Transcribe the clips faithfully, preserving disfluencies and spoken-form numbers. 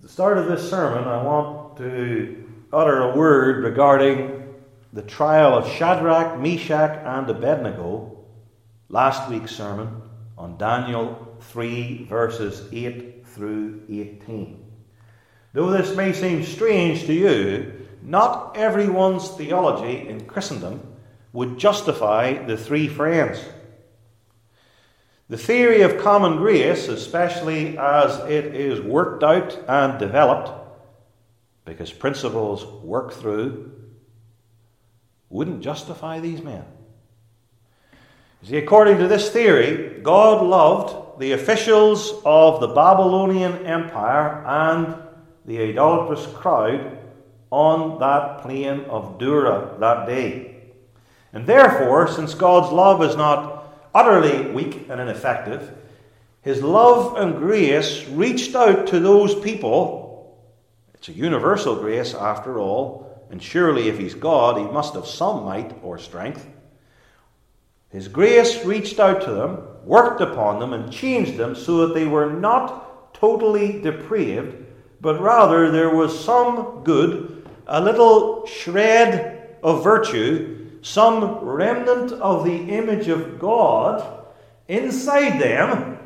the start of this sermon, I want to utter a word regarding the trial of Shadrach, Meshach, and Abednego, last week's sermon on Daniel three, verses eight through eighteen. Though this may seem strange to you, not everyone's theology in Christendom would justify the three friends. The theory of common grace, especially as it is worked out and developed, because principles work through, wouldn't justify these men. You see, according to this theory, God loved the officials of the Babylonian Empire and the idolatrous crowd on that plain of Dura that day. And therefore, since God's love is not utterly weak and ineffective, his love and grace reached out to those people. It's a universal grace after all, and surely if he's God, he must have some might or strength. His grace reached out to them, worked upon them, and changed them so that they were not totally depraved, but rather there was some good, a little shred of virtue, some remnant of the image of God inside them.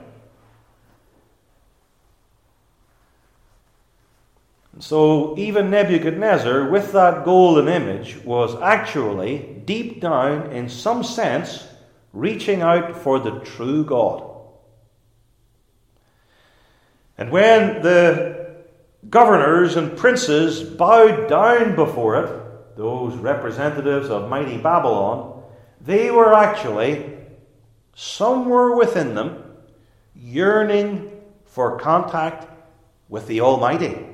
And so even Nebuchadnezzar, with that golden image, was actually deep down, in some sense, reaching out for the true God. And when the governors and princes bowed down before it, those representatives of mighty Babylon, they were actually, somewhere within them, yearning for contact with the Almighty.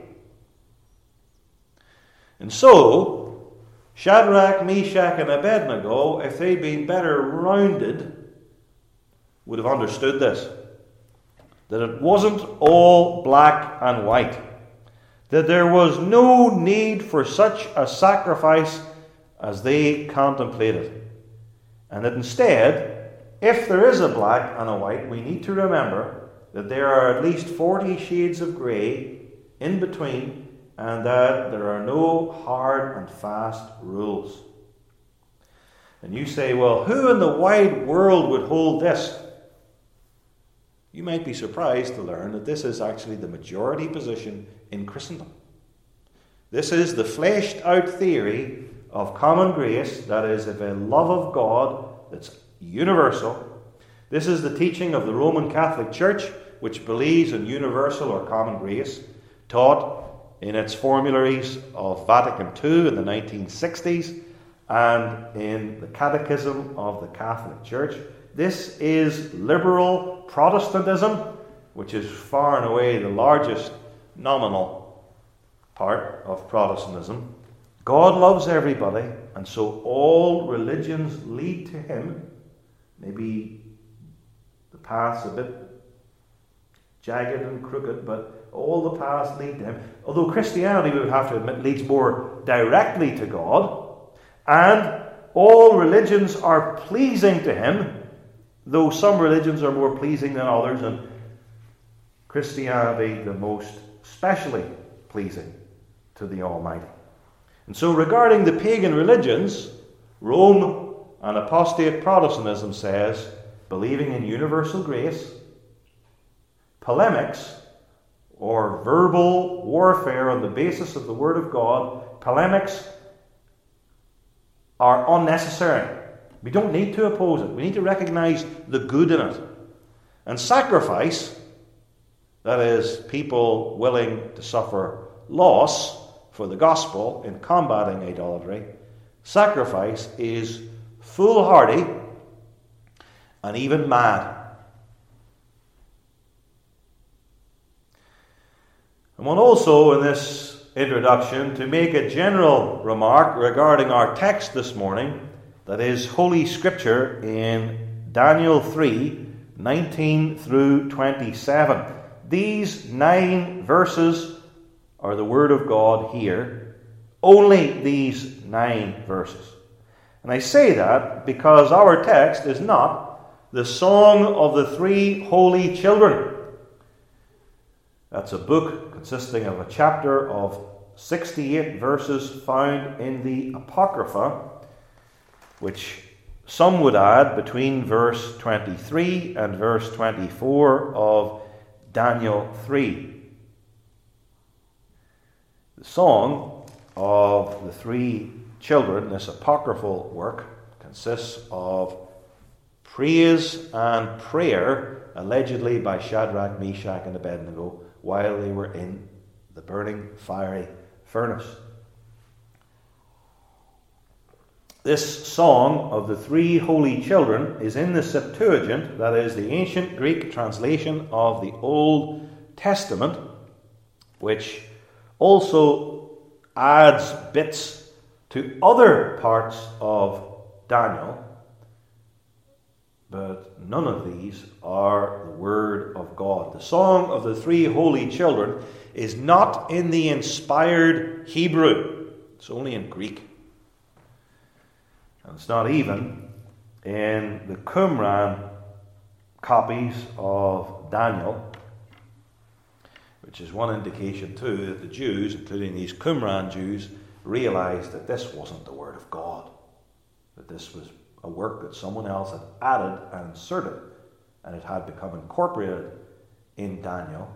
And so, Shadrach, Meshach, and Abednego, if they'd been better rounded, would have understood this. That it wasn't all black and white. That there was no need for such a sacrifice as they contemplated. And that instead, if there is a black and a white, we need to remember that there are at least forty shades of grey in between, and that there are no hard and fast rules. And you say, well, who in the wide world would hold this? You might be surprised to learn that this is actually the majority position in Christendom. This is the fleshed out theory of common grace, that is, of a love of God that's universal. This is the teaching of the Roman Catholic Church, which believes in universal or common grace, taught in its formularies of Vatican Two in the nineteen sixties and in the Catechism of the Catholic Church. This is liberal Protestantism, which is far and away the largest nominal part of Protestantism. God loves everybody, and so all religions lead to him. Maybe the path's a bit jagged and crooked, but all the paths lead to him. Although Christianity, we would have to admit, leads more directly to God, and all religions are pleasing to him, though some religions are more pleasing than others, and Christianity the most specially pleasing to the Almighty. And so regarding the pagan religions, Rome and apostate Protestantism says, believing in universal grace, polemics, or verbal warfare on the basis of the Word of God, polemics are unnecessary. We don't need to oppose it. We need to recognize the good in it. And sacrifice, that is, people willing to suffer loss for the gospel in combating idolatry, sacrifice is foolhardy and even mad. I want also in this introduction to make a general remark regarding our text this morning, that is Holy Scripture in Daniel three, nineteen through twenty-seven. These nine verses are the Word of God here. Only these nine verses. And I say that because our text is not the song of the three holy children. That's a book consisting of a chapter of sixty-eight verses found in the Apocrypha, which some would add between verse twenty-three and verse twenty-four of Daniel three. The Song of the Three Children, this apocryphal work, consists of praise and prayer, allegedly by Shadrach, Meshach, and Abednego, while they were in the burning fiery furnace. This Song of the Three Holy Children is in the Septuagint, that is, the ancient Greek translation of the Old Testament, which also adds bits to other parts of Daniel, but none of these are the Word of God. The Song of the Three Holy Children is not in the inspired Hebrew. It's only in Greek. And it's not even in the Qumran copies of Daniel, which is one indication too that the Jews, including these Qumran Jews, realized that this wasn't the Word of God, that this was a work that someone else had added and inserted, and it had become incorporated in Daniel.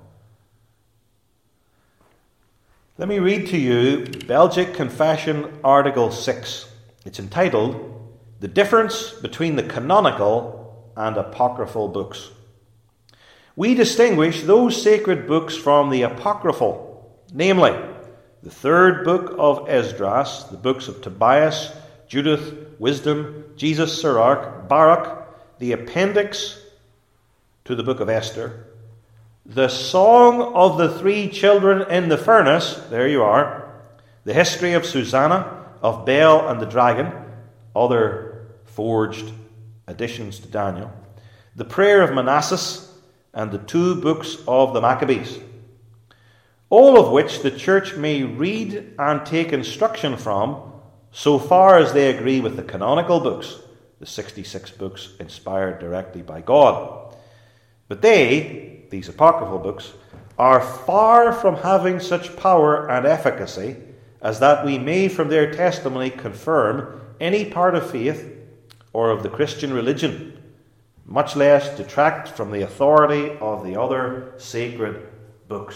Let me read to you Belgic Confession Article six. It's entitled, "The Difference Between the Canonical and Apocryphal Books." We distinguish those sacred books from the apocryphal, namely, the third book of Esdras, the books of Tobias, Judith, Wisdom, Jesus, Sirach, Baruch, the appendix to the book of Esther, the Song of the Three Children in the Furnace, there you are, the history of Susanna, of Bel and the dragon, other forged additions to Daniel, the prayer of Manasses, and the two books of the Maccabees, all of which the church may read and take instruction from, so far as they agree with the canonical books, the sixty-six books inspired directly by God. But they, these apocryphal books, are far from having such power and efficacy as that we may from their testimony confirm any part of faith or of the Christian religion, much less detract from the authority of the other sacred books.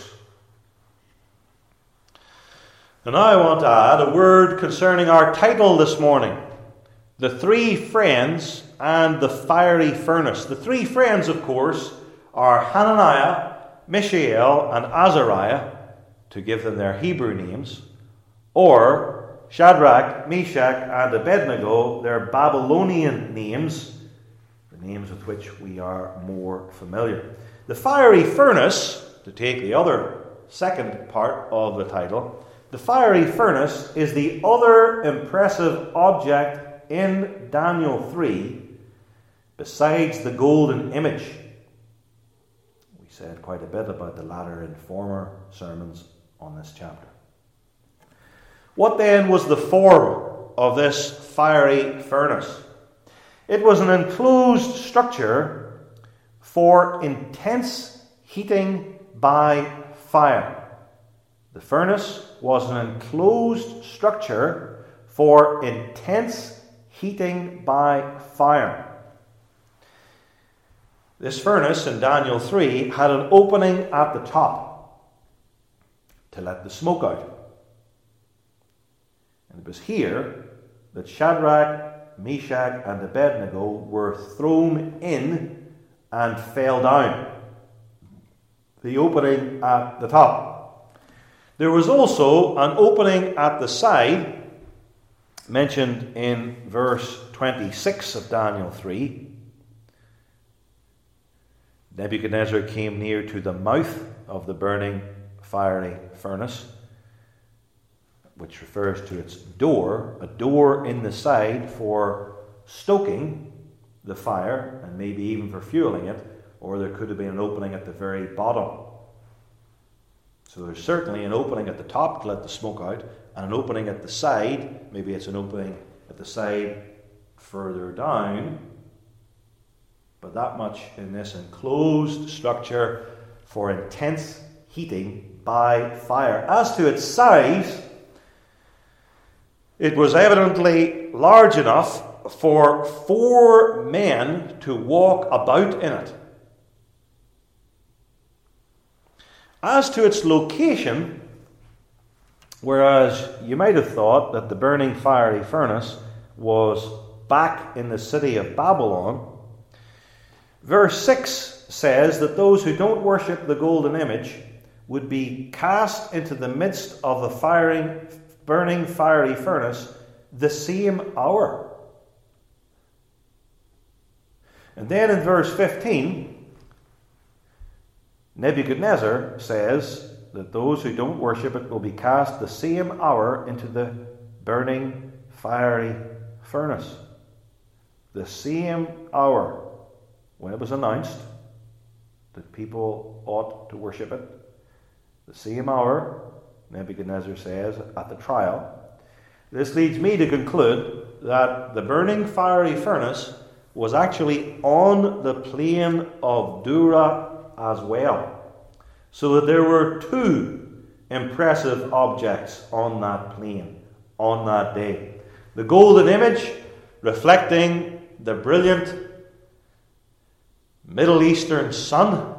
And now I want to add a word concerning our title this morning, The Three Friends and the Fiery Furnace. The three friends, of course, are Hananiah, Mishael, and Azariah, to give them their Hebrew names, or Shadrach, Meshach, and Abednego, their Babylonian names, the names with which we are more familiar. The fiery furnace, to take the other second part of the title, the fiery furnace is the other impressive object in Daniel three, besides the golden image. We said quite a bit about the latter in former sermons on this chapter. What then was the form of this fiery furnace? It was an enclosed structure for intense heating by fire. The furnace was an enclosed structure for intense heating by fire. This furnace in Daniel three had an opening at the top to let the smoke out. And it was here that Shadrach, Meshach, and Abednego were thrown in and fell down. The opening at the top. There was also an opening at the side, mentioned in verse twenty-six of Daniel three. Nebuchadnezzar came near to the mouth of the burning fiery furnace, which refers to its door, a door in the side for stoking the fire and maybe even for fueling it, or there could have been an opening at the very bottom. So there's certainly an opening at the top to let the smoke out, and an opening at the side. Maybe it's an opening at the side further down. But that much in this enclosed structure for intense heating by fire. As to its size, it was evidently large enough for four men to walk about in it. As to its location, whereas you might have thought that the burning fiery furnace was back in the city of Babylon, verse six says that those who don't worship the golden image would be cast into the midst of the firing, burning fiery furnace the same hour. And then in verse fifteen, Nebuchadnezzar says that those who don't worship it will be cast the same hour into the burning fiery furnace. The same hour when it was announced that people ought to worship it. The same hour, Nebuchadnezzar says, at the trial. This leads me to conclude that the burning fiery furnace was actually on the plain of Dura as well. So that there were two impressive objects on that plain on that day. The golden image reflecting the brilliant Middle Eastern sun,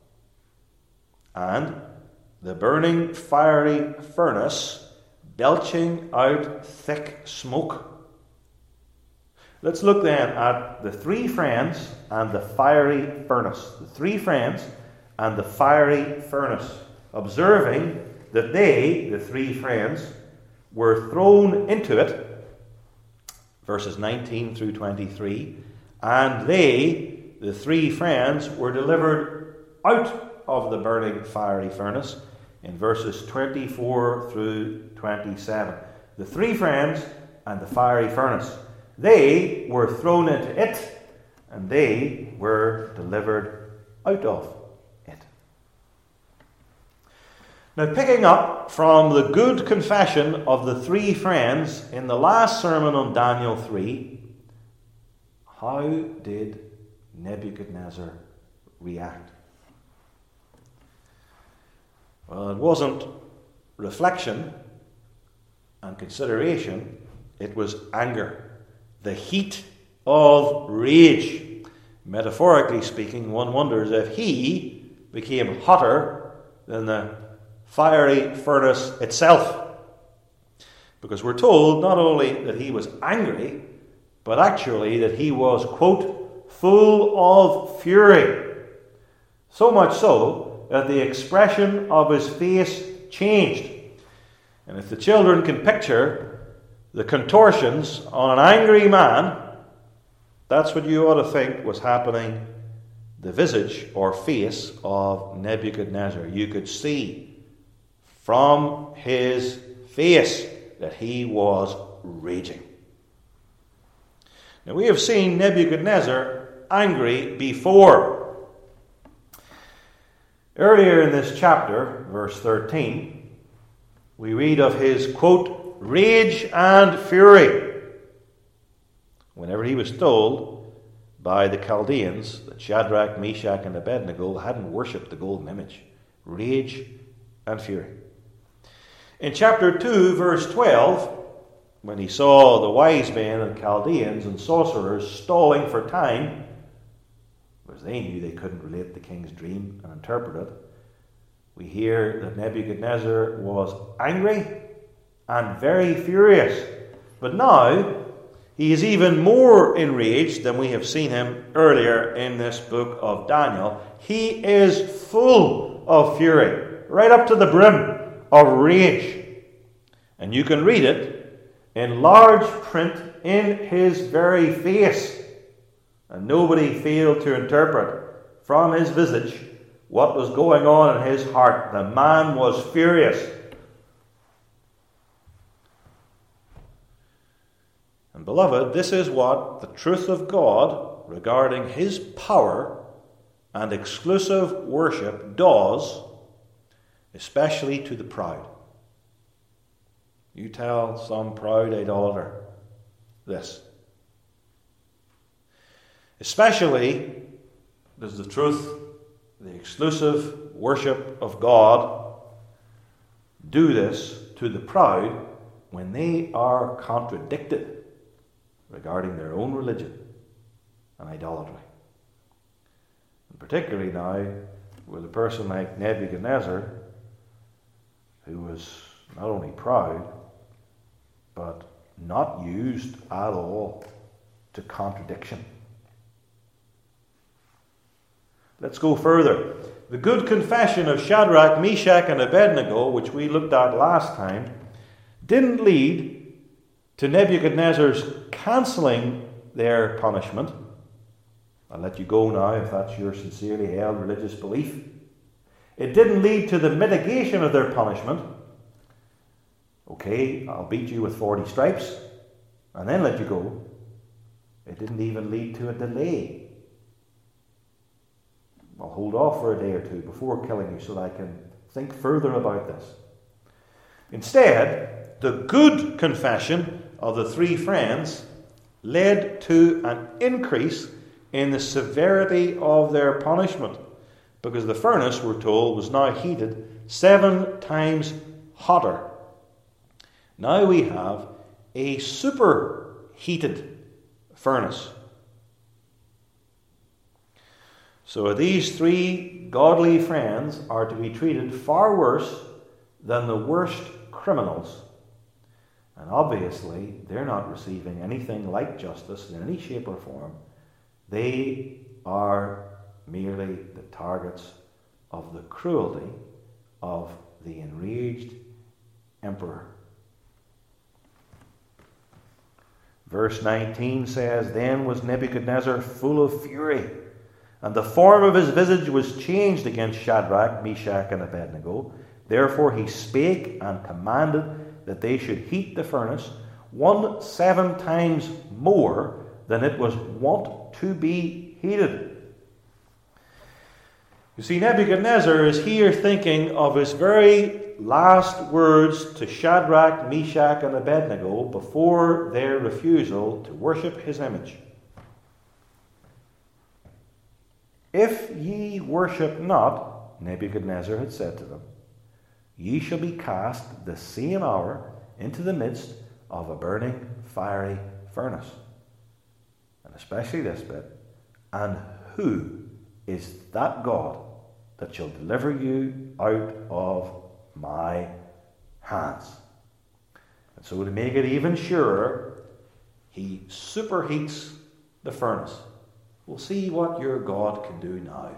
and the burning fiery furnace belching out thick smoke. Let's look then at the three friends and the fiery furnace. The three friends and the fiery furnace. Observing that they, the three friends, were thrown into it, verses nineteen through twenty-three, and they, the three friends, were delivered out of the burning fiery furnace in verses twenty-four through twenty-seven. The three friends and the fiery furnace. They were thrown into it, and they were delivered out of it. Now, picking up from the good confession of the three friends in the last sermon on Daniel three, how did Nebuchadnezzar react? Well, it wasn't reflection and consideration, it was anger. The heat of rage. Metaphorically speaking, one wonders if he became hotter than the fiery furnace itself. Because we're told not only that he was angry, but actually that he was, quote, full of fury. So much so that the expression of his face changed. And if the children can picture the contortions on an angry man, that's what you ought to think was happening the visage or face of Nebuchadnezzar. You could see from his face that he was raging. Now, we have seen Nebuchadnezzar angry before. Earlier in this chapter, verse thirteen, we read of his, quote, rage and fury whenever he was told by the Chaldeans that Shadrach, Meshach, and Abednego hadn't worshipped the golden image. Rage and fury. In chapter two, verse twelve, when he saw the wise men and Chaldeans and sorcerers stalling for time, because they knew they couldn't relate the king's dream and interpret it, we hear that Nebuchadnezzar was angry and very furious. But now, he is even more enraged than we have seen him earlier in this book of Daniel. He is full of fury, right up to the brim of rage. And you can read it in large print in his very face. And nobody failed to interpret from his visage what was going on in his heart. The man was furious. And beloved, this is what the truth of God regarding his power and exclusive worship does, especially to the proud. You tell some proud idolater this. Especially does the truth, the exclusive worship of God do this to the proud when they are contradicted regarding their own religion and idolatry. And particularly now with a person like Nebuchadnezzar, who was not only proud, but not used at all to contradiction. Let's go further. The good confession of Shadrach, Meshach, and Abednego, which we looked at last time, didn't lead to Nebuchadnezzar's cancelling their punishment. I'll let you go now if that's your sincerely held religious belief. It didn't lead to the mitigation of their punishment. Okay, I'll beat you with forty stripes and then let you go. It didn't even lead to a delay. I'll hold off for a day or two before killing you so that I can think further about this. Instead, the good confession of the three friends led to an increase in the severity of their punishment, because the furnace, we're told, was now heated seven times hotter. Now we have a superheated furnace. So these three godly friends are to be treated far worse than the worst criminals. And obviously, they're not receiving anything like justice in any shape or form. They are merely the targets of the cruelty of the enraged emperor. Verse nineteen says, Then was Nebuchadnezzar full of fury, and the form of his visage was changed against Shadrach, Meshach, and Abednego. Therefore he spake and commanded that they should heat the furnace one seven times more than it was wont to be heated. You see, Nebuchadnezzar is here thinking of his very last words to Shadrach, Meshach, and Abednego before their refusal to worship his image. If ye worship not, Nebuchadnezzar had said to them, ye shall be cast the same hour into the midst of a burning fiery furnace. And especially this bit, and who is that God that shall deliver you out of my hands? And so to make it even surer, he superheats the furnace. We'll see what your God can do now.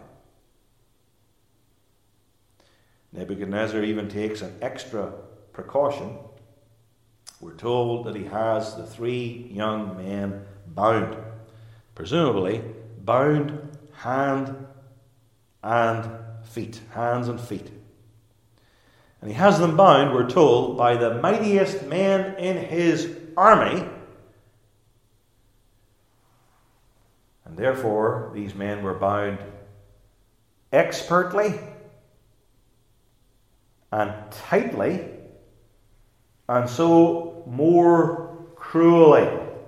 Nebuchadnezzar even takes an extra precaution. We're told that he has the three young men bound, presumably bound hand and feet, hands and feet. And he has them bound, we're told, by the mightiest men in his army. And therefore, these men were bound expertly and tightly, and so more cruelly.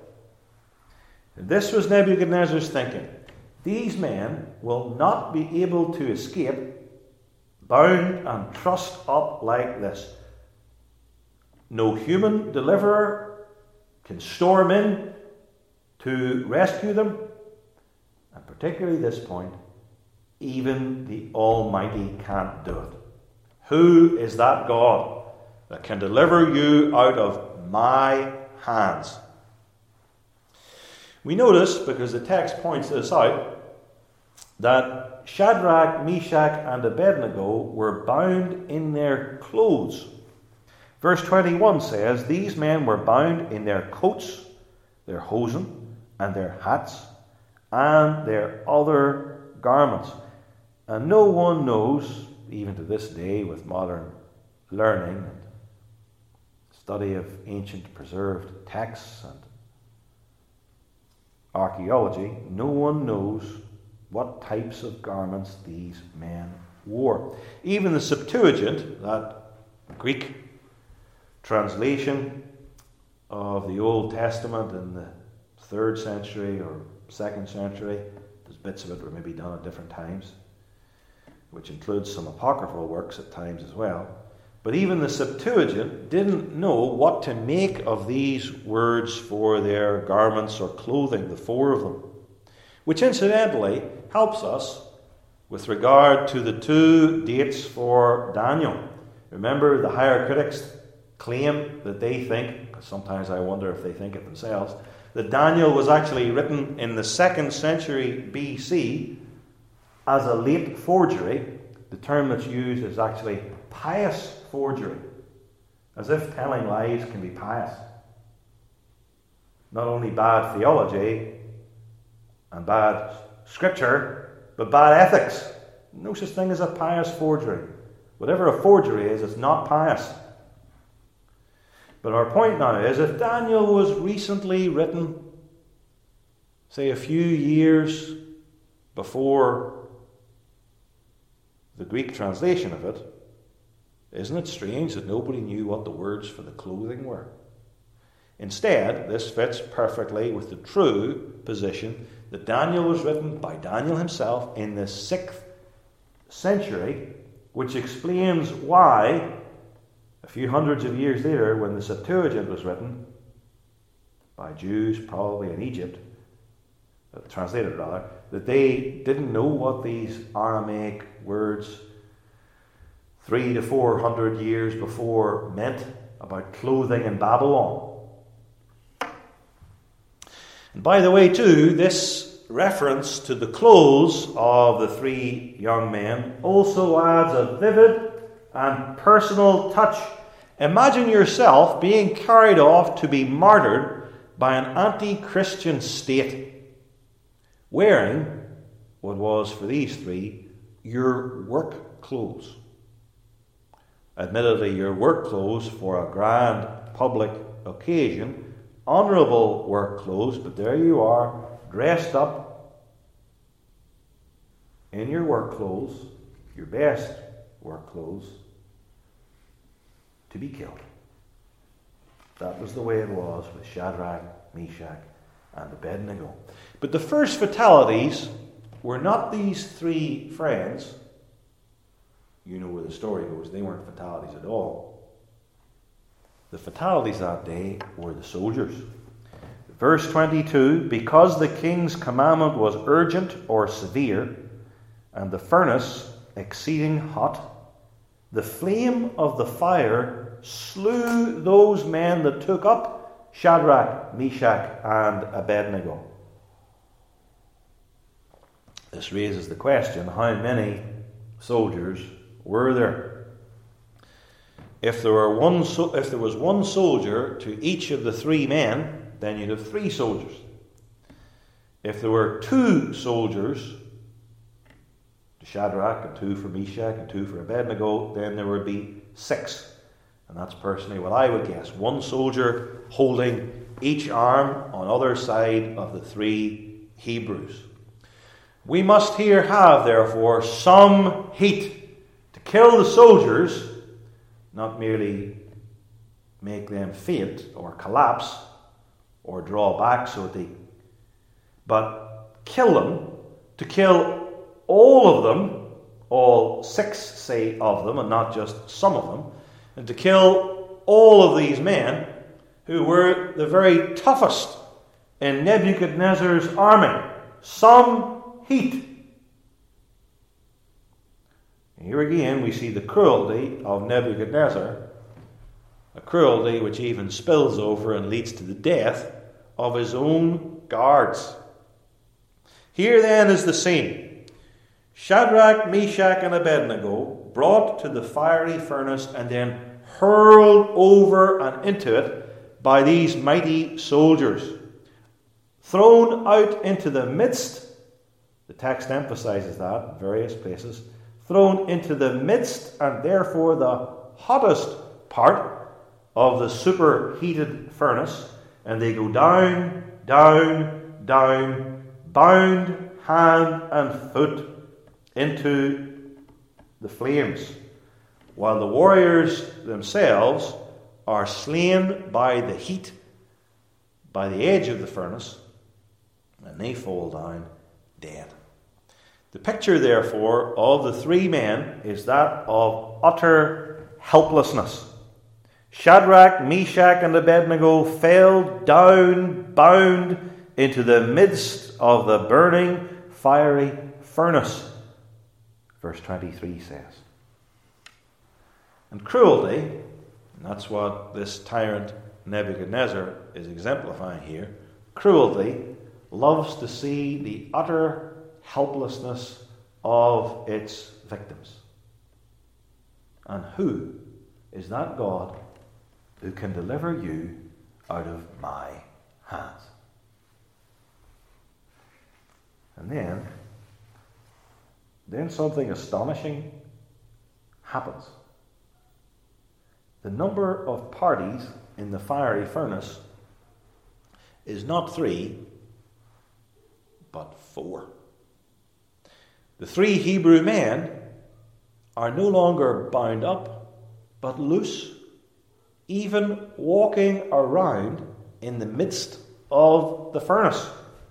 This was Nebuchadnezzar's thinking. These men will not be able to escape bound and trussed up like this. No human deliverer can storm in to rescue them. And particularly this point, even the Almighty can't do it. Who is that God that can deliver you out of my hands? We notice, because the text points this out, that Shadrach, Meshach, and Abednego were bound in their clothes. Verse twenty-one says, These men were bound in their coats, their hosen, and their hats, and their other garments. And no one knows, even to this day with modern learning and study of ancient preserved texts and archaeology, no one knows what types of garments these men wore. Even the Septuagint, that Greek translation of the Old Testament in the third century or second century, there's bits of it were maybe done at different times. which includes some apocryphal works at times as well. But even the Septuagint didn't know what to make of these words for their garments or clothing, the four of them. Which incidentally helps us with regard to the two dates for Daniel. Remember, the higher critics claim that they think, because sometimes I wonder if they think it themselves, that Daniel was actually written in the second century B C as a late forgery. The term that's used is actually pious forgery, as if telling lies can be pious. Not only bad theology and bad scripture, but bad ethics. No such thing as a pious forgery. Whatever a forgery is, it's not pious. But our point now is, if Daniel was recently written, say a few years before the Greek translation of it, isn't it strange that nobody knew what the words for the clothing were? Instead, this fits perfectly with the true position that Daniel was written by Daniel himself in the sixth century, which explains why a few hundreds of years later, when the Septuagint was written by Jews, probably in Egypt, uh, translated rather, that they didn't know what these Aramaic words three to four hundred years before meant about clothing in Babylon. And by the way, too, this reference to the clothes of the three young men also adds a vivid and personal touch. Imagine yourself being carried off to be martyred by an anti-Christian state, wearing what was for these three your work clothes. Admittedly, your work clothes for a grand public occasion, honourable work clothes, but there you are, dressed up in your work clothes, your best work clothes, to be killed. That was the way it was with Shadrach, Meshach, and Abednego. But the first fatalities were not these three friends. You know where the story goes. They weren't fatalities at all. The fatalities that day were the soldiers. Verse twenty-two, because the king's commandment was urgent or severe, and the furnace exceeding hot, the flame of the fire slew those men that took up Shadrach, Meshach, and Abednego. This raises the question, how many soldiers were there? If there were one, so- if there was one soldier to each of the three men, then you'd have three soldiers. If there were two soldiers to Shadrach, and two for Meshach, and two for Abednego, then there would be six. And that's personally what I would guess. One soldier holding each arm on either side of the three Hebrews. We must here have, therefore, some heat to kill the soldiers, not merely make them faint or collapse or draw back so they, but kill them, to kill all of them, all six, say, of them, and not just some of them, and to kill all of these men who were the very toughest in Nebuchadnezzar's army. Some heat. Here again we see the cruelty of Nebuchadnezzar, a cruelty which even spills over and leads to the death of his own guards. Here then is the scene. Shadrach, Meshach, and Abednego brought to the fiery furnace and then hurled over and into it by these mighty soldiers. Thrown out into the midst, the text emphasizes that in various places, thrown into the midst and therefore the hottest part of the superheated furnace, and they go down, down, down, bound hand and foot into the flames, while the warriors themselves are slain by the heat, by the edge of the furnace, and they fall down dead. The picture, therefore, of the three men is that of utter helplessness. Shadrach, Meshach, and Abednego fell down, bound into the midst of the burning, fiery furnace. Verse twenty-three says. And cruelty, and that's what this tyrant Nebuchadnezzar is exemplifying here, cruelty loves to see the utter helplessness of its victims. And who is that God who can deliver you out of my hands? And then, then something astonishing happens. The number of parties in the fiery furnace is not three, but four. The three Hebrew men are no longer bound up, but loose, even walking around in the midst of the furnace.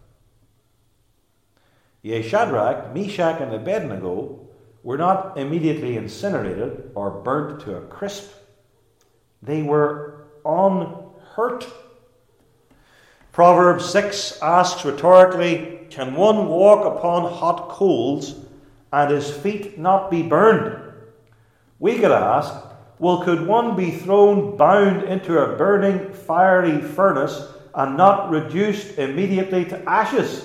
Yea, Shadrach, Meshach, and Abednego were not immediately incinerated or burnt to a crisp. They were unhurt. Proverbs six asks rhetorically, can one walk upon hot coals and his feet not be burned? We could ask, well, could one be thrown bound into a burning fiery furnace and not reduced immediately to ashes?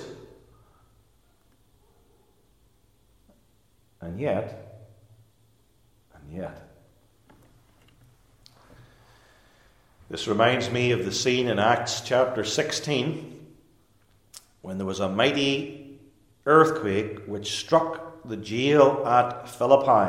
And yet, and yet, this reminds me of the scene in Acts chapter sixteen when there was a mighty earthquake which struck the jail at Philippi.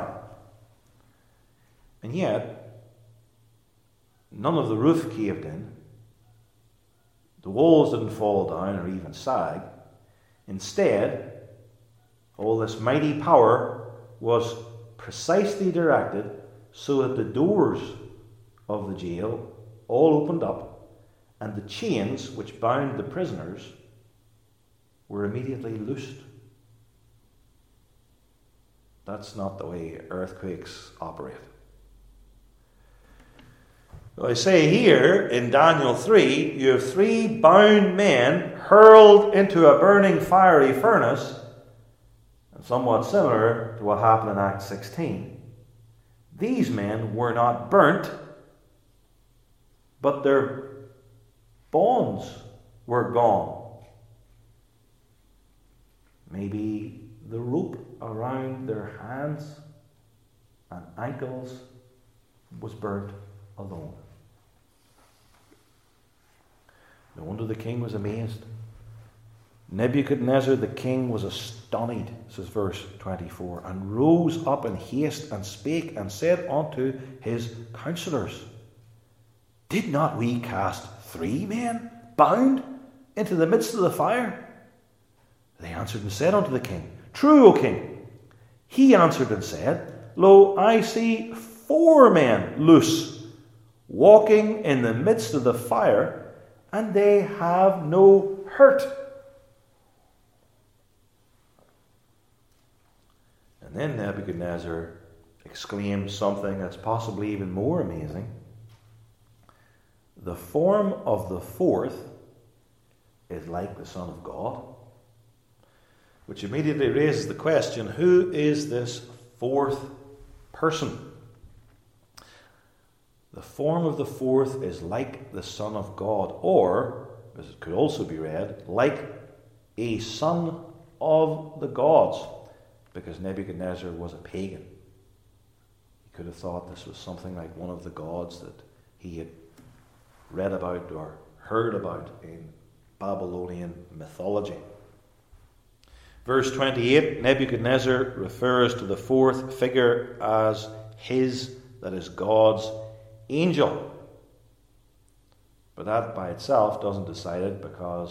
And yet, none of the roof caved in. The walls didn't fall down or even sag. Instead, all this mighty power was precisely directed so that the doors of the jail all opened up, and the chains which bound the prisoners were immediately loosed. That's not the way earthquakes operate. I say here in Daniel three, you have three bound men hurled into a burning fiery furnace, and somewhat similar to what happened in Acts sixteen. These men were not burnt, but their bonds were gone. Maybe the rope around their hands and ankles was burnt alone. No wonder the king was amazed. Nebuchadnezzar the king was astonished, says verse twenty-four, and rose up in haste and spake and said unto his counselors, did not we cast three men bound into the midst of the fire? They answered and said unto the king, true, O king. He answered and said, lo, I see four men loose, walking in the midst of the fire, and they have no hurt. And then Nebuchadnezzar exclaimed something that's possibly even more amazing. The form of the fourth is like the Son of God. Which immediately raises the question, who is this fourth person? The form of the fourth is like the Son of God, or, as it could also be read, like a son of the gods, because Nebuchadnezzar was a pagan. He could have thought this was something like one of the gods that he had read about or heard about in Babylonian mythology. Verse twenty-eight, Nebuchadnezzar refers to the fourth figure as his, that is God's, angel. But that by itself doesn't decide it, because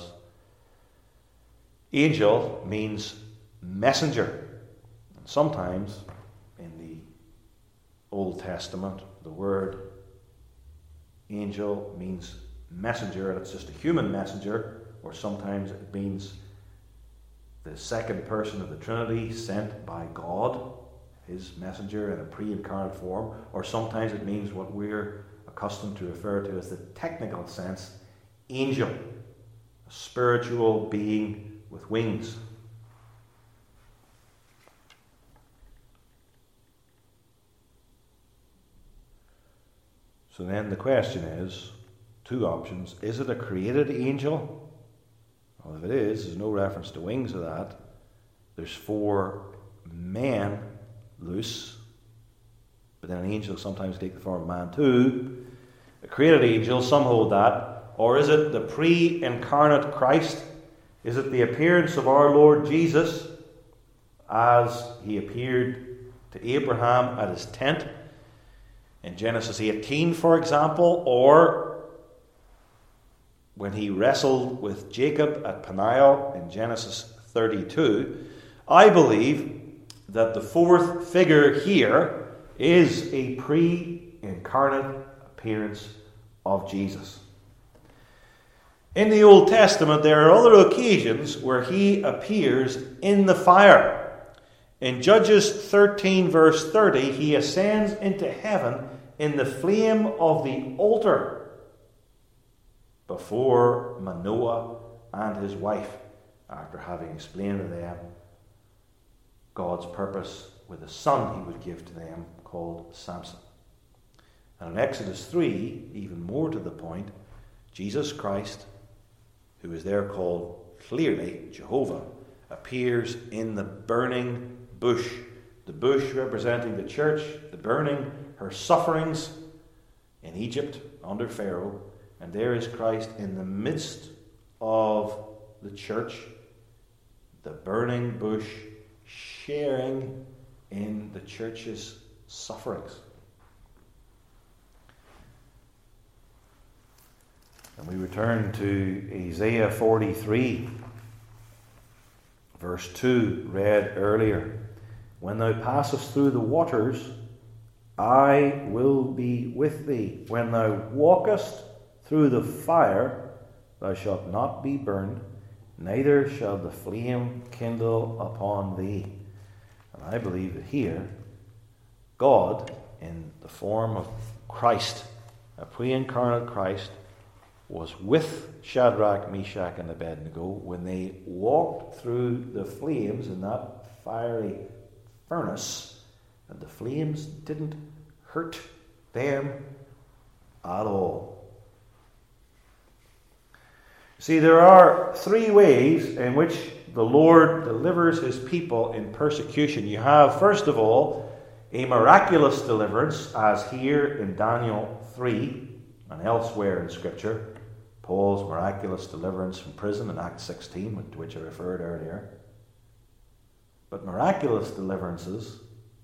angel means messenger. And sometimes in the Old Testament, the word angel means messenger, and it's just a human messenger, or sometimes it means the second person of the Trinity sent by God, his messenger in a pre-incarnate form, or sometimes it means what we're accustomed to refer to as the technical sense, angel, a spiritual being with wings. So then the question is, two options. Is it a created angel? Well, if it is, there's no reference to wings of that. There's four men loose, but then an angel sometimes take the form of man too. A created angel, some hold that. Or is it the pre-incarnate Christ? Is it the appearance of our Lord Jesus as he appeared to Abraham at his tent in Genesis eighteen, for example, or when he wrestled with Jacob at Peniel in Genesis thirty-two? I believe that the fourth figure here is a pre-incarnate appearance of Jesus. In the Old Testament, there are other occasions where he appears in the fire. In Judges thirteen, verse thirty, he ascends into heaven in the flame of the altar before Manoah and his wife, after having explained to them God's purpose with a son he would give to them called Samson. And in Exodus three, even more to the point, Jesus Christ, who is there called clearly Jehovah, appears in the burning bush. The bush representing the church, the burning, her sufferings in Egypt under Pharaoh. And there is Christ in the midst of the church, the burning bush, sharing in the church's sufferings. And we return to Isaiah forty-three, verse two, read earlier. When thou passest through the waters, I will be with thee. When thou walkest through the fire, thou shalt not be burned, neither shall the flame kindle upon thee. And I believe that here, God, in the form of Christ, a pre-incarnate Christ, was with Shadrach, Meshach, and Abednego when they walked through the flames in that fiery furnace, and the flames didn't hurt them at all. See, there are three ways in which the Lord delivers his people in persecution. You have, first of all, a miraculous deliverance, as here in Daniel three and elsewhere in Scripture. Paul's miraculous deliverance from prison in Acts sixteen, to which I referred earlier. But miraculous deliverances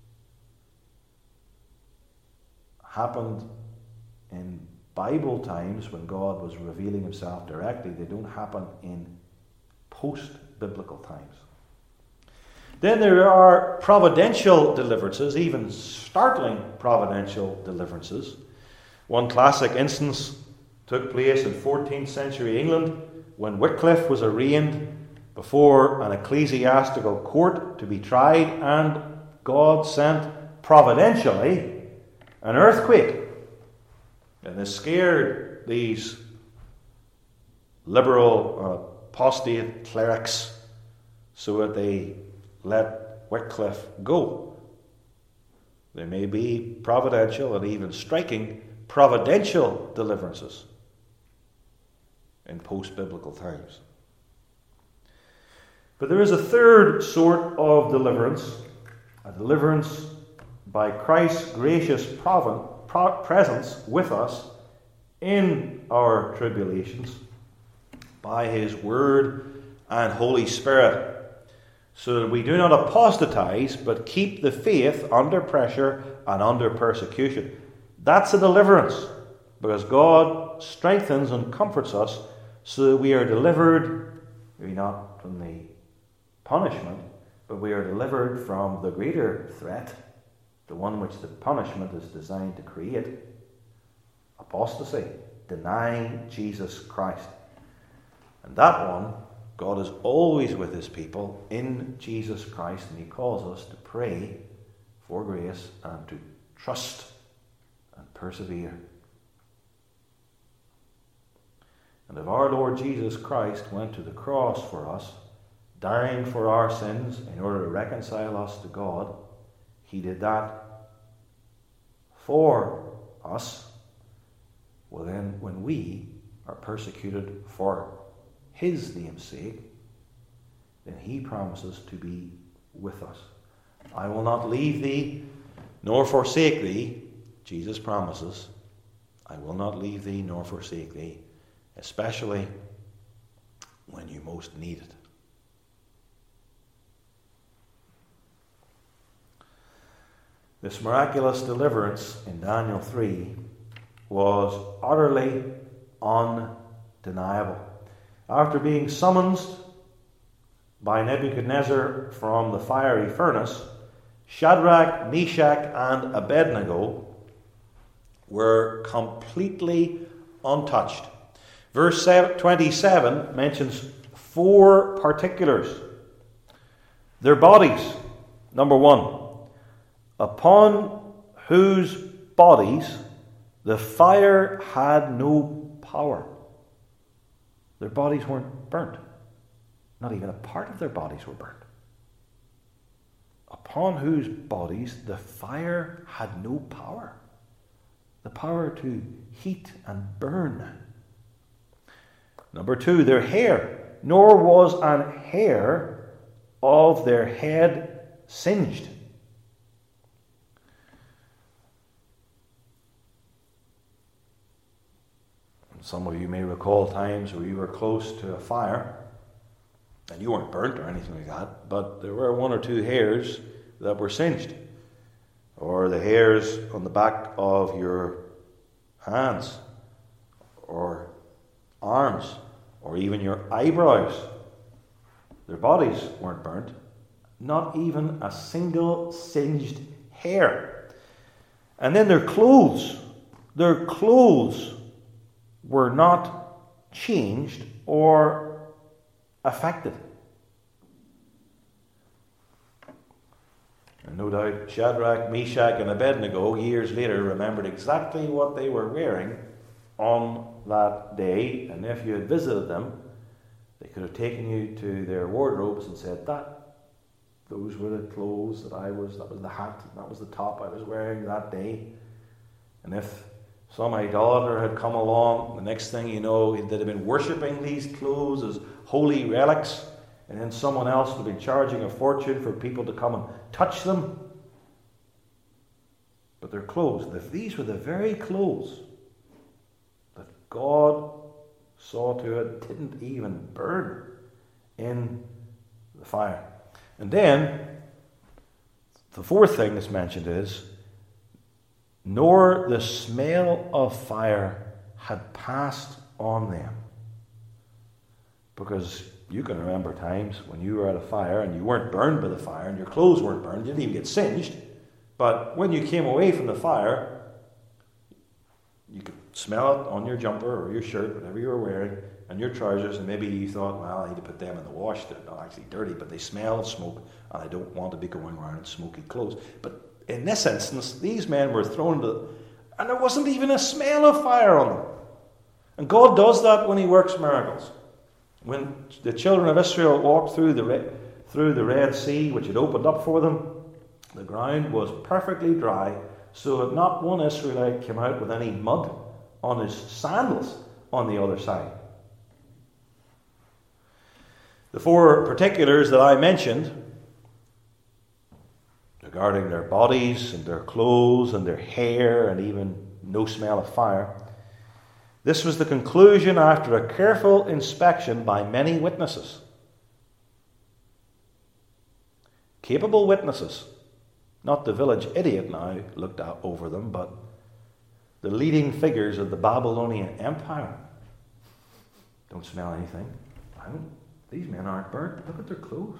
happened in Bible times when God was revealing himself directly. They don't happen in post-biblical times. Then there are providential deliverances, even startling providential deliverances. One classic instance took place in fourteenth century England when Wycliffe was arraigned before an ecclesiastical court to be tried, and God sent providentially an earthquake. And this scared these liberal, uh, apostate clerics so that they let Wycliffe go. There may be providential and even striking providential deliverances in post-biblical times. But there is a third sort of deliverance, a deliverance by Christ's gracious providence, presence with us in our tribulations by his Word and Holy Spirit, so that we do not apostatize but keep the faith under pressure and under persecution. That's a deliverance, because God strengthens and comforts us so that we are delivered, maybe not from the punishment, but we are delivered from the greater threat, the one which the punishment is designed to create: apostasy, denying Jesus Christ. And that one God is always with his people in Jesus Christ, and he calls us to pray for grace and to trust and persevere. And if our Lord Jesus Christ went to the cross for us, dying for our sins in order to reconcile us to God, he did that for us. Well then, when we are persecuted for his name's sake, then he promises to be with us. I will not leave thee nor forsake thee, Jesus promises. I will not leave thee nor forsake thee, especially when you most need it. This miraculous deliverance in Daniel three was utterly undeniable. After being summoned by Nebuchadnezzar from the fiery furnace, Shadrach, Meshach, and Abednego were completely untouched. Verse twenty-seven mentions four particulars. Their bodies, number one, upon whose bodies the fire had no power. Their bodies weren't burnt. Not even a part of their bodies were burnt. Upon whose bodies the fire had no power. The power to heat and burn. Number two, their hair. Nor was an hair of their head singed. Some of you may recall times where you were close to a fire and you weren't burnt or anything like that, but there were one or two hairs that were singed, or the hairs on the back of your hands or arms or even your eyebrows. Their bodies weren't burnt, not even a single singed hair. And then their clothes, their clothes were not changed or affected. And no doubt Shadrach, Meshach, and Abednego years later remembered exactly what they were wearing on that day, and if you had visited them, they could have taken you to their wardrobes and said, that those were the clothes that I was, that was the hat, that was the top I was wearing that day. And if some idolater had come along, the next thing you know, they'd have been worshipping these clothes as holy relics, and then someone else would have been charging a fortune for people to come and touch them. But their clothes, these were the very clothes that God saw to it didn't even burn in the fire. And then, the fourth thing that's mentioned is, nor the smell of fire had passed on them. Because you can remember times when you were at a fire and you weren't burned by the fire and your clothes weren't burned, you didn't even get singed. But when you came away from the fire, you could smell it on your jumper or your shirt, whatever you were wearing, and your trousers, and maybe you thought, well, I need to put them in the wash. They're not actually dirty, but they smell of smoke, and I don't want to be going around in smoky clothes. But in this instance, these men were thrown into, and there wasn't even a smell of fire on them. And God does that when he works miracles. When the children of Israel walked through the Red, through the Red Sea, which had opened up for them, the ground was perfectly dry, so that not one Israelite came out with any mud on his sandals on the other side. The four particulars that I mentioned, regarding their bodies and their clothes and their hair and even no smell of fire, this was the conclusion after a careful inspection by many witnesses. Capable witnesses. Not the village idiot now looked out over them, but the leading figures of the Babylonian Empire. Don't smell anything. I don't, these men aren't burnt. Look at their clothes.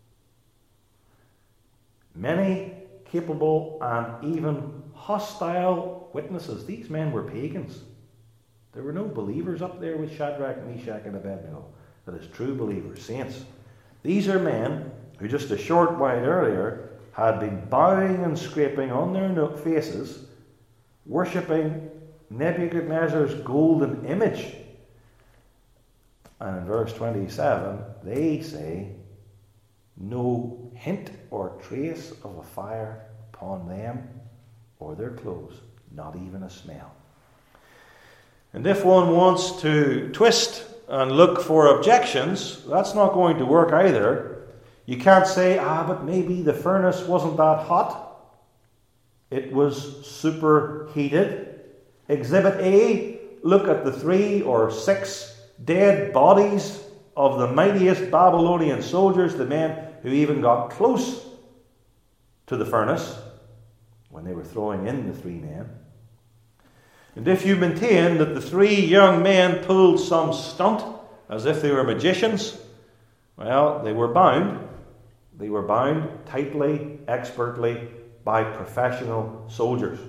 Many capable and even hostile witnesses. These men were pagans. There were no believers up there with Shadrach, Meshach, and Abednego. that is true believers, saints. These are men who just a short while earlier had been bowing and scraping on their faces, worshipping Nebuchadnezzar's golden image. And in verse twenty-seven, they say, no hint or trace of a fire upon them or their clothes, not even a smell. And if one wants to twist and look for objections, that's not going to work either. You can't say, ah, but maybe the furnace wasn't that hot. It was superheated. Exhibit A, look at the three or six dead bodies of the mightiest Babylonian soldiers, the men who even got close to the furnace when they were throwing in the three men. And if you maintain that the three young men pulled some stunt as if they were magicians, well, they were bound. They were bound tightly, expertly by professional soldiers.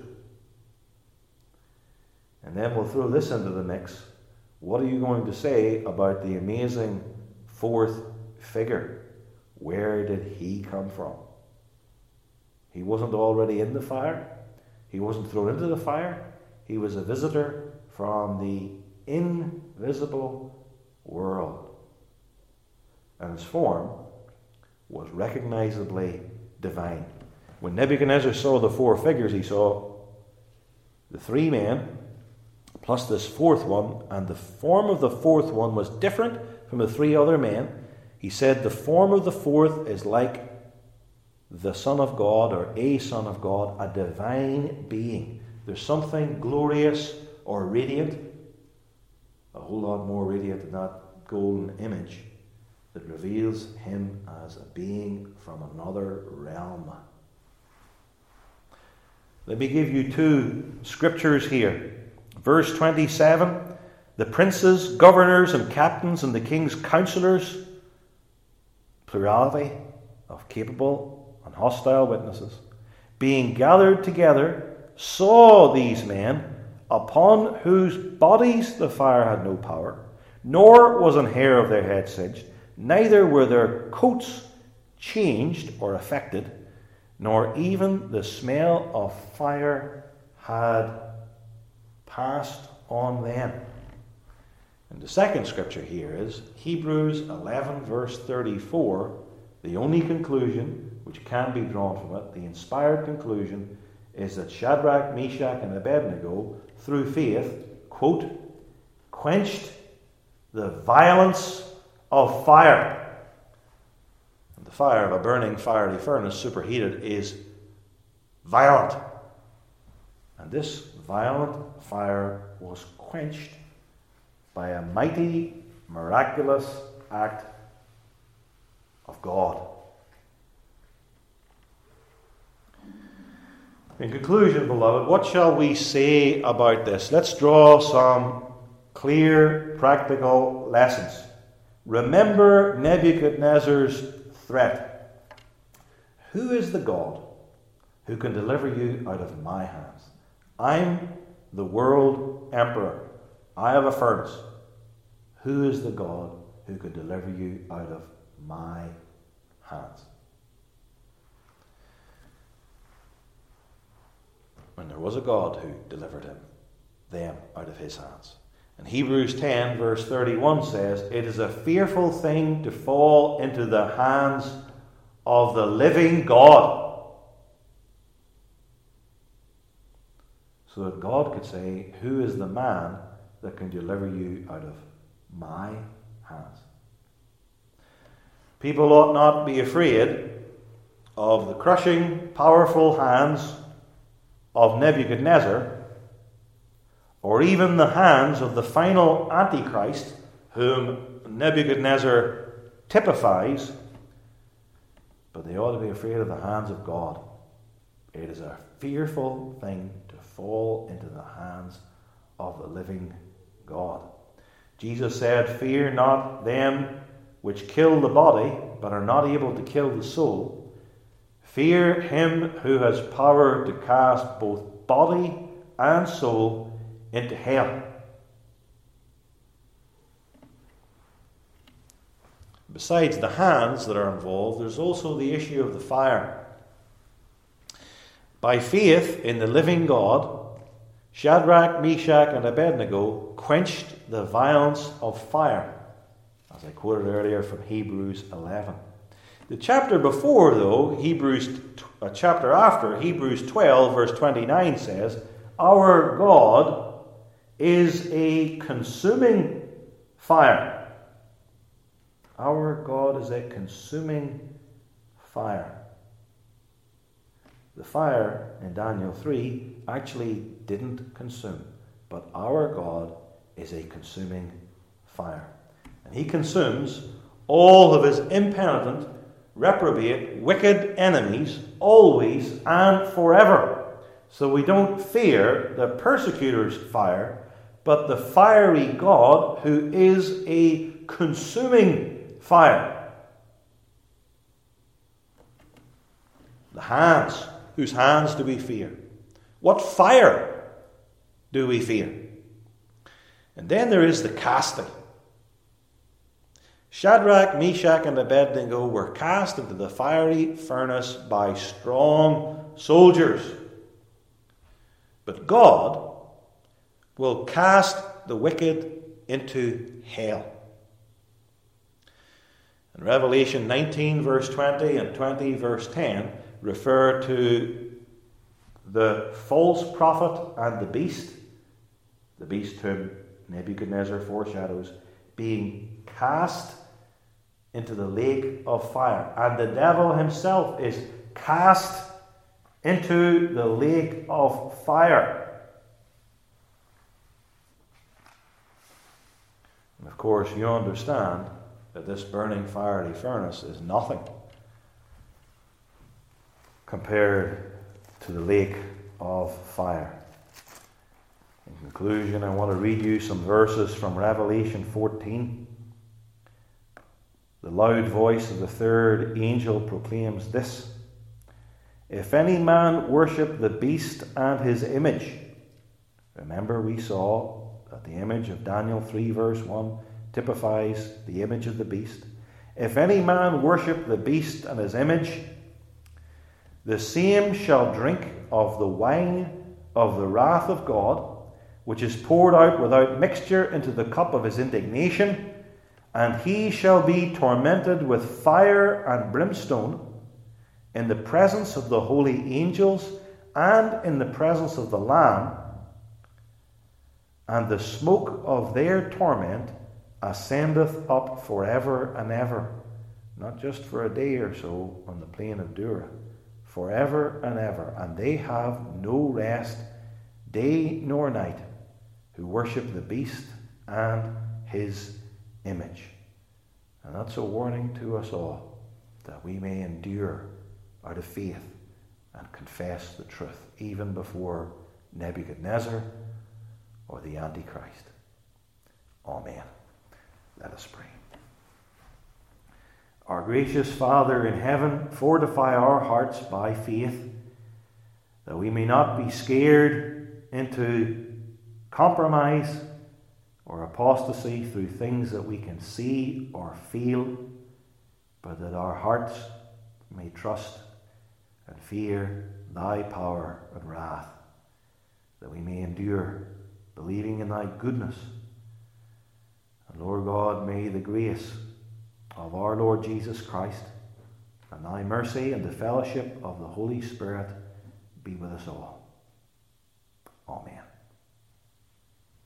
And then we'll throw this into the mix. What are you going to say about the amazing fourth figure? Where did he come from? He wasn't already in the fire. He wasn't thrown into the fire. He was a visitor from the invisible world. And his form was recognizably divine. When Nebuchadnezzar saw the four figures, he saw the three men plus this fourth one, and the form of the fourth one was different from the three other men. He said the form of the fourth is like the Son of God, or a Son of God, a divine being. There's something glorious or radiant, a whole lot more radiant than that golden image, that reveals him as a being from another realm. Let me give you two scriptures here. Verse twenty-seven, the princes, governors, and captains, and the king's counselors, plurality of capable and hostile witnesses, being gathered together, saw these men, upon whose bodies the fire had no power, nor was an hair of their head singed, neither were their coats changed or affected, nor even the smell of fire had passed on them. And the second scripture here is Hebrews eleven, verse thirty-four, the only conclusion which can be drawn from it, the inspired conclusion, is that Shadrach, Meshach, and Abednego, through faith, quote, quenched the violence of fire. And the fire of a burning fiery furnace, superheated, is violent. And this violent fire was quenched by a mighty, miraculous act of God. In conclusion, beloved, what shall we say about this? Let's draw some clear, practical lessons. Remember Nebuchadnezzar's threat. Who is the God who can deliver you out of my hands? I'm the world emperor. I have a furnace. Who is the God who can deliver you out of my hands? And there was a God who delivered him, them, out of his hands. And Hebrews ten, verse thirty-one says, it is a fearful thing to fall into the hands of the living God. So that God could say, who is the man that can deliver you out of my hands? People ought not be afraid of the crushing, powerful hands of Nebuchadnezzar, or even the hands of the final Antichrist, whom Nebuchadnezzar typifies, but they ought to be afraid of the hands of God. It is a fearful thing to fall into the hands of the living God. Jesus said, fear not them which kill the body, but are not able to kill the soul. Fear him who has power to cast both body and soul into hell. Besides the hands that are involved, there's also the issue of the fire. By faith in the living God, Shadrach, Meshach, and Abednego quenched the violence of fire, as I quoted earlier from Hebrews eleven. The chapter before, though, Hebrews, a chapter after, Hebrews twelve, verse twenty-nine says, "Our God is a consuming fire." Our God is a consuming fire. The fire in Daniel three actually didn't consume, but our God is a consuming fire. And he consumes all of his impenitent, reprobate, wicked enemies, always and forever. So we don't fear the persecutor's fire, but the fiery God who is a consuming fire. The hands. Whose hands do we fear? What fire do we fear? And then there is the casting. Shadrach, Meshach, and Abednego were cast into the fiery furnace by strong soldiers. But God will cast the wicked into hell. In Revelation nineteen, verse twenty, and twenty, verse ten, refer to the false prophet and the beast, the beast whom Nebuchadnezzar foreshadows, being cast into the lake of fire. And the devil himself is cast into the lake of fire. And of course, you understand that this burning fiery furnace is nothing compared to the lake of fire. In conclusion, I want to read you some verses from Revelation fourteen. The loud voice of the third angel proclaims this: "If any man worship the beast and his image," remember we saw that the image of Daniel three verse one typifies the image of the beast. "If any man worship the beast and his image, the same shall drink of the wine of the wrath of God, which is poured out without mixture into the cup of his indignation, and he shall be tormented with fire and brimstone in the presence of the holy angels and in the presence of the Lamb, and the smoke of their torment ascendeth up forever and ever." Not just for a day or so on the plain of Dura. Forever and ever. "And they have no rest, day nor night, who worship the beast and his image." And that's a warning to us all, that we may endure out of faith and confess the truth, even before Nebuchadnezzar or the Antichrist. Amen. Let us pray. Our gracious Father in heaven, fortify our hearts by faith, that we may not be scared into compromise or apostasy through things that we can see or feel, but that our hearts may trust and fear thy power and wrath, that we may endure, believing in thy goodness. And Lord God, may the grace of our Lord Jesus Christ and thy mercy and the fellowship of the Holy Spirit be with us all.